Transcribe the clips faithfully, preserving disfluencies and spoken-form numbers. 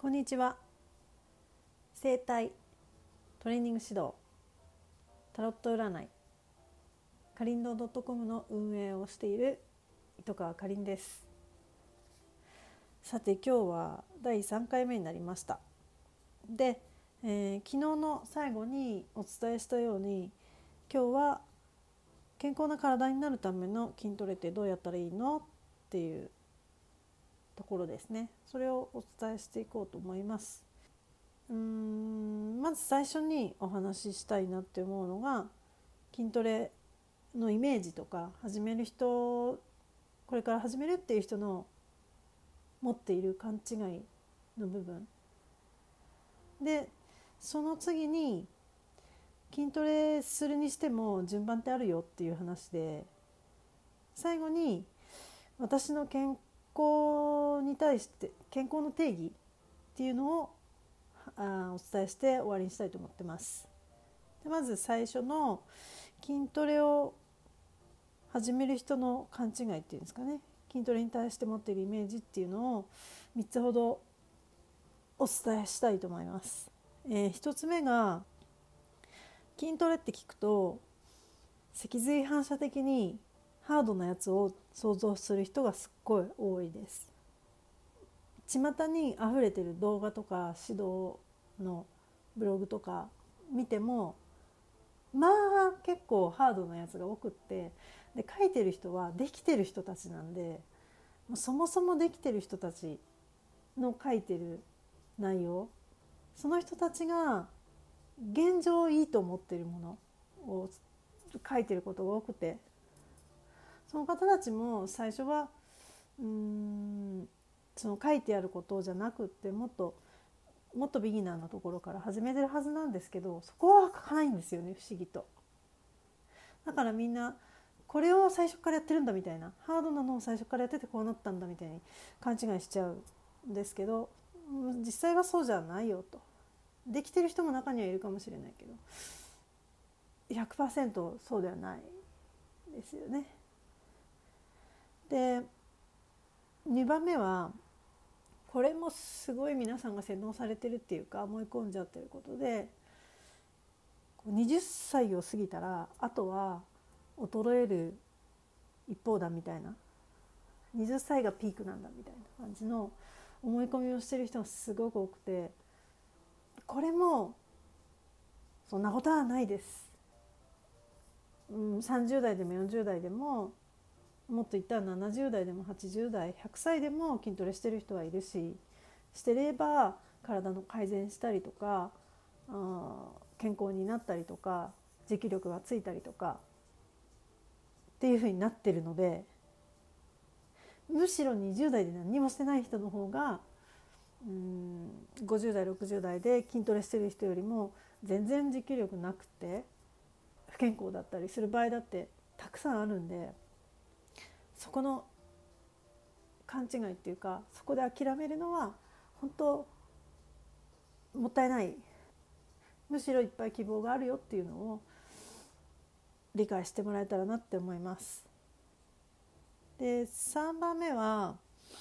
こんにちは。整体トレーニング指導タロット占いかりんどう .com の運営をしている糸川かりんです。さて今日はだいさんかいめになりました。で、えー、昨日の最後にお伝えしたように、今日は健康な体になるための筋トレってどうやったらいいのっていうところですね。それをお伝えしていこうと思います。うーんまず最初にお話ししたいなって思うのが、筋トレのイメージとか、始める人これから始めるっていう人の持っている勘違いの部分で、その次に筋トレするにしても順番ってあるよっていう話で、最後に私の健康に対して健康の定義っていうのをあお伝えして終わりにしたいと思ってます。でまず最初の筋トレを始める人の勘違いっていうんですかね、筋トレに対して持っているイメージっていうのをみっつほどお伝えしたいと思います。えー、ひとつめが、筋トレって聞くと脊髄反射的にハードなやつを想像する人がすっごい多いです。巷に溢れてる動画とか指導のブログとか見ても、まあ結構ハードなやつが多くって、で書いてる人はできてる人たちなんで、そもそもできてる人たちの書いてる内容、その人たちが現状いいと思ってるものを書いてることが多くて、その方たちも最初はうーんその書いてあることじゃなくって、もっともっとビギナーなところから始めてるはずなんですけど、そこは書かないんですよね、不思議と。だからみんなこれを最初からやってるんだみたいな、ハードなのを最初からやっててこうなったんだみたいに勘違いしちゃうんですけど、実際はそうじゃないよと。できてる人も中にはいるかもしれないけど ひゃくパーセント そうではないですよね。でにばんめは、これもすごい皆さんが洗脳されてるっていうか思い込んじゃってることで、はたちを過ぎたらあとは衰える一方だみたいな、はたちがピークなんだみたいな感じの思い込みをしてる人がすごく多くて、これもそんなことはないです。うん、さんじゅうだいでもよんじゅうだいでも、もっと言ったらななじゅうだいでもはちじゅうだい、ひゃくさいでも筋トレしてる人はいるし、してれば体の改善したりとか、あ健康になったりとか、持久力がついたりとかっていう風になってるので、むしろにじゅうだいで何もしてない人の方が、うーんごじゅうだいろくじゅうだいで筋トレしてる人よりも全然持久力なくて不健康だったりする場合だってたくさんあるんで、そこの勘違いっていうか、そこで諦めるのは本当もったいない。むしろいっぱい希望があるよっていうのを理解してもらえたらなって思います。でさんばんめは、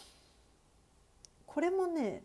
これもね、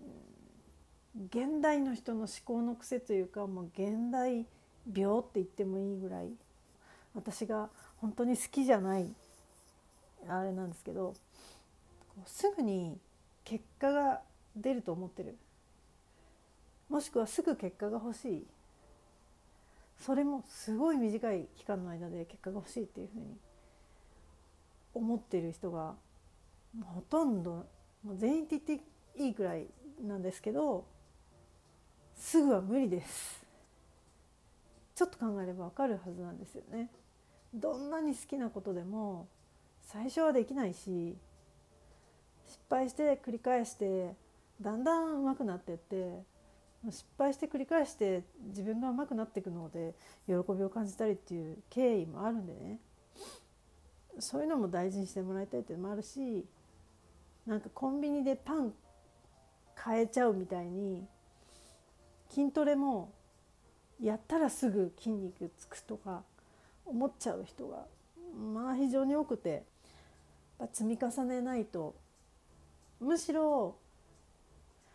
現代の人の思考の癖というか、もう現代病って言ってもいいぐらい、私が本当に好きじゃないあれなんですけど、すぐに結果が出ると思ってる、もしくはすぐ結果が欲しい、それもすごい短い期間の間で結果が欲しいっていうふうに思っている人がほとんど、もう全員って言っていいくらいなんですけど、すぐは無理です。ちょっと考えれば分かるはずなんですよね。どんなに好きなことでも最初はできないし、失敗して繰り返してだんだん上手くなってって、失敗して繰り返して自分が上手くなっていくので喜びを感じたりっていう経緯もあるんでね、そういうのも大事にしてもらいたいっていうのもあるし、なんかコンビニでパン買えちゃうみたいに筋トレもやったらすぐ筋肉つくとか思っちゃう人がまあ非常に多くて、積み重ねないと、むしろハー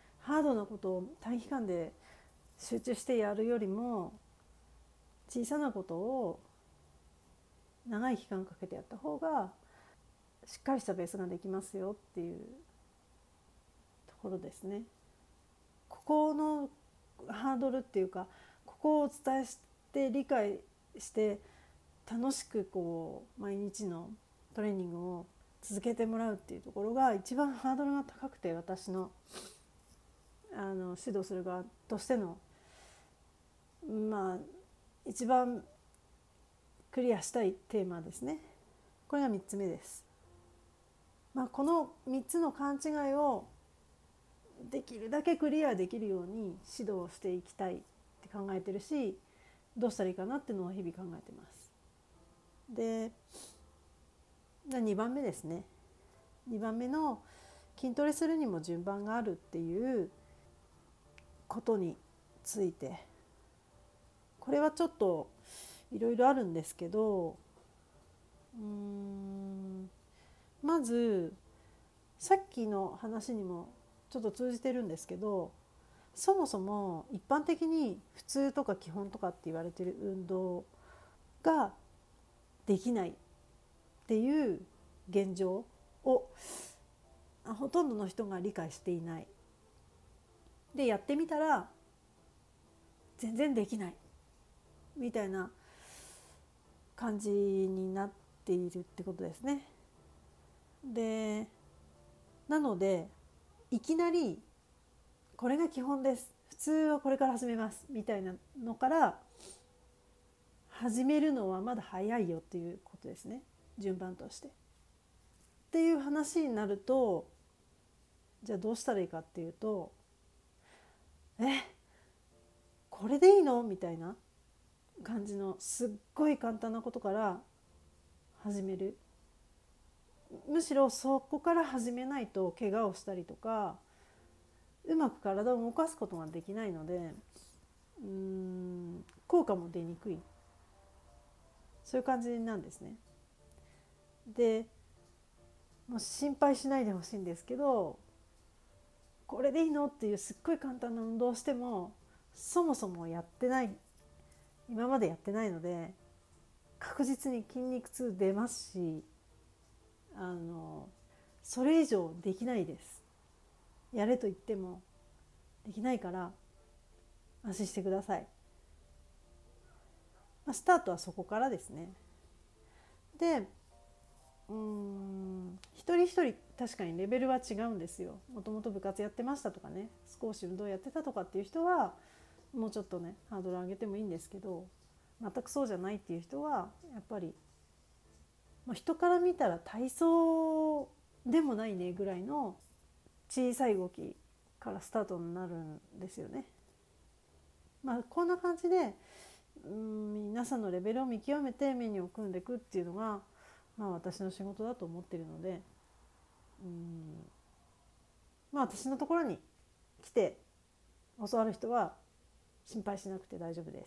度なことを短期間で集中してやるよりも、小さなことを長い期間かけてやった方がしっかりしたベースができますよっていうところですね。ここのハードルっていうか、ここをお伝えして理解して楽しくこう毎日のトレーニングを続けてもらうっていうところが一番ハードルが高くて、私のあの指導する側としてのまあ一番クリアしたいテーマですね。これがみっつめです。まあ、このみっつの勘違いをできるだけクリアできるように指導をしていきたいって考えてるし、どうしたらいいかなっていうのを日々考えてます。で、にばんめですね。にばんめの筋トレするにも順番があるっていうことについて、これはちょっといろいろあるんですけど、うーんまずさっきの話にもちょっと通じてるんですけど、そもそも一般的に普通とか基本とかって言われてる運動ができないっていう現状をほとんどの人が理解していない。で、やってみたら全然できないみたいな感じになっているってことですね。で、なのでいきなりこれが基本です、普通はこれから始めますみたいなのから始めるのはまだ早いよっていうことですね、順番として。っていう話になると、じゃあどうしたらいいかっていうと、えこれでいいのみたいな感じのすっごい簡単なことから始める。むしろそこから始めないと怪我をしたりとか、うまく体を動かすことができないので、うーん効果も出にくい、そういう感じなんですね。で、もう心配しないでほしいんですけど、これでいいのっていうすっごい簡単な運動をしても、そもそもやってない、今までやってないので確実に筋肉痛出ますし、あのそれ以上できないです。やれと言ってもできないから安心してください。まあ、スタートはそこからですね。で、うーん一人一人確かにレベルは違うんですよ。もともと部活やってましたとかね、少し運動やってたとかっていう人はもうちょっとねハードル上げてもいいんですけど、全くそうじゃないっていう人はやっぱり、まあ、人から見たら体操でもないねぐらいの小さい動きからスタートになるんですよね。まあ、こんな感じでうん皆さんのレベルを見極めてメニューを組んでいくっていうのが、まあ、私の仕事だと思っているので、うんまあ私のところに来て教わる人は心配しなくて大丈夫です。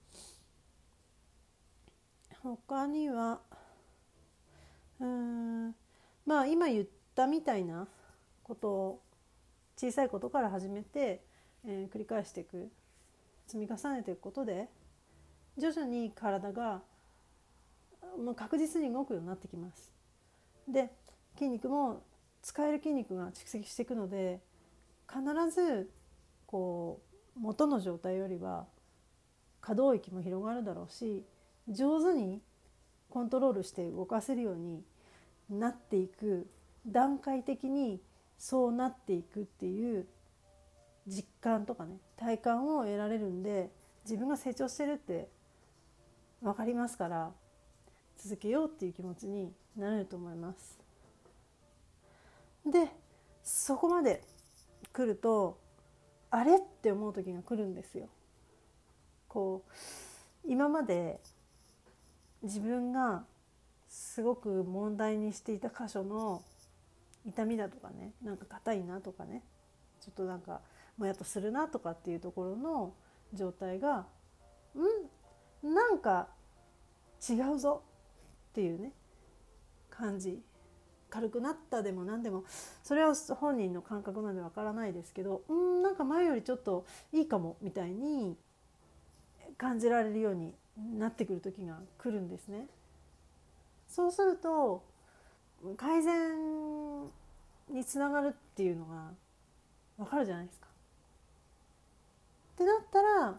他にはうーんまあ今言ったみたいなことを小さいことから始めて、えー繰り返していく、積み重ねていくことで徐々に体がもう確実に動くようになってきます。で、筋肉も使える筋肉が蓄積していくので、必ずこう元の状態よりは可動域も広がるだろうし、上手にコントロールして動かせるようになっていく、段階的にそうなっていくっていう実感とかね、体感を得られるんで、自分が成長してるって分かりますから、続けようっていう気持ちになれると思います。で、そこまで来るとあれって思う時が来るんですよ。こう今まで自分がすごく問題にしていた箇所の痛みだとかね、なんか硬いなとかね、ちょっとなんかもやっとするなとかっていうところの状態がんなんか違うぞっていうね感じ軽くなったでも何でもそれは本人の感覚なんでわからないですけど、うーんなんか前よりちょっといいかもみたいに感じられるようになってくる時が来るんですね。そうすると改善につながるっていうのがわかるじゃないですか。ってなったら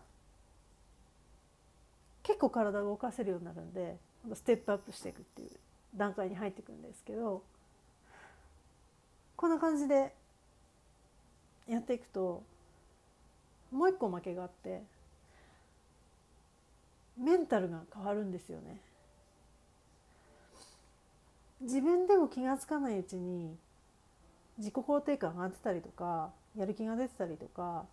結構体が動かせるようになるんでステップアップしていくっていう段階に入っていくんですけど、こんな感じでやっていくともう一個負けがあって、メンタルが変わるんですよね。自分でも気がつかないうちに自己肯定感が上がってたりとか、やる気が出てたりとか、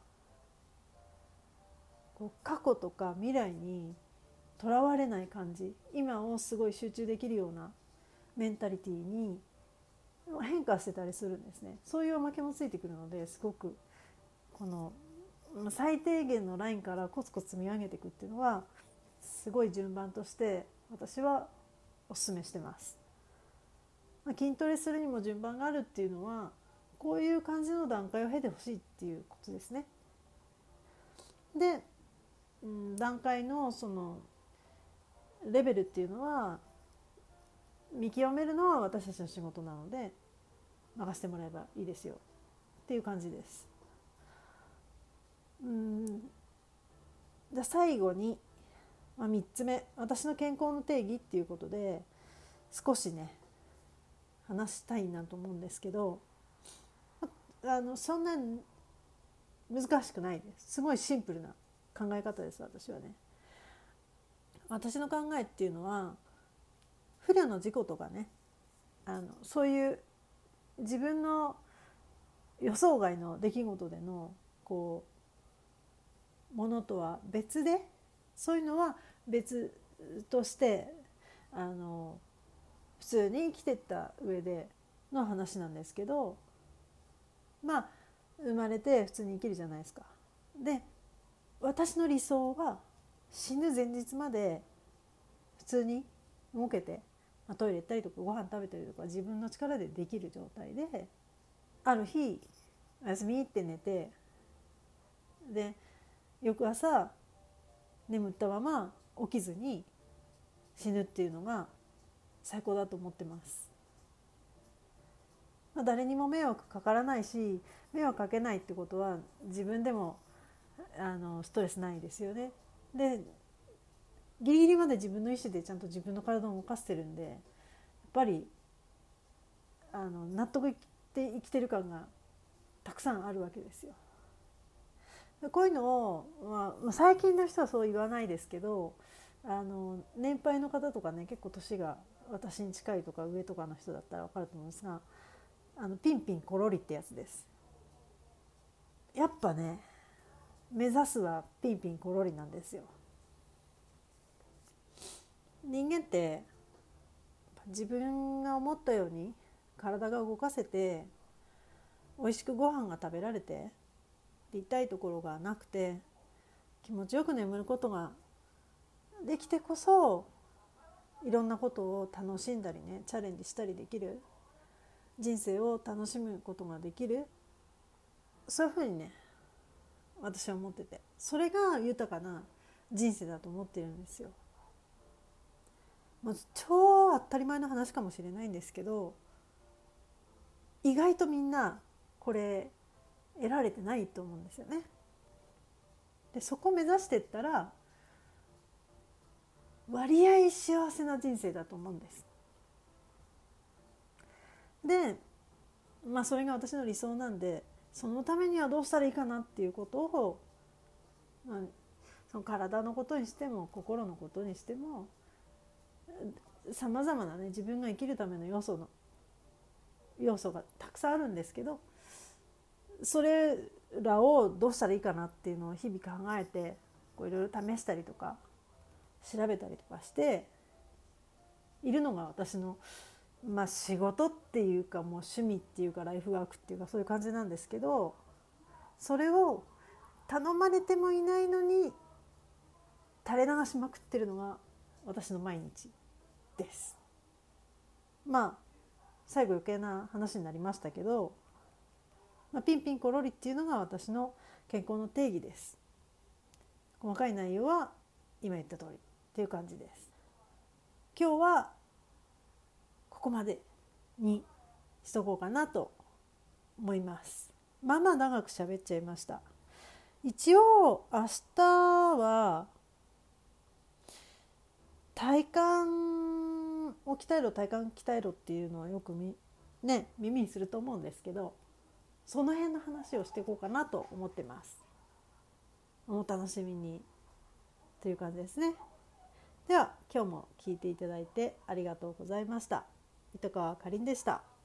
こう過去とか未来にとらわれない感じ、今をすごい集中できるようなメンタリティーに変化してたりするんですね。そういうおまけもついてくるので、すごくこの最低限のラインからコツコツ積み上げていくっていうのはすごい順番として私はお勧めしてます。筋トレするにも順番があるっていうのはこういう感じの段階を経てほしいっていうことですね。で、うん、段階のそのレベルっていうのは見極めるのは私たちの仕事なので任せてもらえばいいですよっていう感じです。うん、じゃあ最後に、まあ、みっつめ、私の健康の定義っていうことで少しね話したいなと思うんですけど、あのそんな難しくないです。すごいシンプルな考え方です。私はね、私の考えっていうのは不慮の事故とかね、あのそういう自分の予想外の出来事でのこうものとは別で、そういうのは別としてあの普通に生きてった上での話なんですけど、まあ生まれて普通に生きるじゃないですか。で、私の理想は死ぬ前日まで普通に動けて、まあ、トイレ行ったりとかご飯食べたりとか自分の力でできる状態で、ある日おやすみって寝て、で翌朝眠ったまま起きずに死ぬっていうのが最高だと思ってます。まあ、誰にも迷惑かからないし、迷惑かけないってことは自分でもあのストレスないですよね。でギリギリまで自分の意思でちゃんと自分の体を動かしてるんで、やっぱりあの納得いって生きてる感がたくさんあるわけですよ。こういうのを、まあ、最近の人はそう言わないですけど、あの年配の方とかね、結構年が私に近いとか上とかの人だったら分かると思うんですが、あのピンピンコロリってやつです。やっぱね、目指すはピンピンコロリなんですよ。人間って自分が思ったように体が動かせて、美味しくご飯が食べられて、痛いところがなくて気持ちよく眠ることができてこそ、いろんなことを楽しんだりね、チャレンジしたりできる、人生を楽しむことができる、そういうふうにね私は思ってて、それが豊かな人生だと思ってるんですよ。まず超当たり前の話かもしれないんですけど、意外とみんなこれ得られてないと思うんですよね。でそこを目指していったら割合幸せな人生だと思うんです。でまあそれが私の理想なんで、そのためにはどうしたらいいかなっていうことを、まあ、その体のことにしても心のことにしてもさまざまなね、自分が生きるための要素の要素がたくさんあるんですけど、それらをどうしたらいいかなっていうのを日々考えて、こういろいろ試したりとか調べたりとかしているのが私の、まあ、仕事っていうか、もう趣味っていうかライフワークっていうか、そういう感じなんですけど、それを頼まれてもいないのに垂れ流しまくってるのが私の毎日です。まあ最後余計な話になりましたけど、まあ、ピンピンコロリっていうのが私の健康の定義です。細かい内容は今言った通りっていう感じです。今日はここまでにしとこうかなと思います。まあまあ長く喋っちゃいました。一応明日は体幹を鍛えろ体幹鍛えろっていうのはよくみ、ね、耳にすると思うんですけど、その辺の話をしていこうかなと思ってます。お楽しみにという感じですね。では今日も聞いていただいてありがとうございました。糸川かりんでした。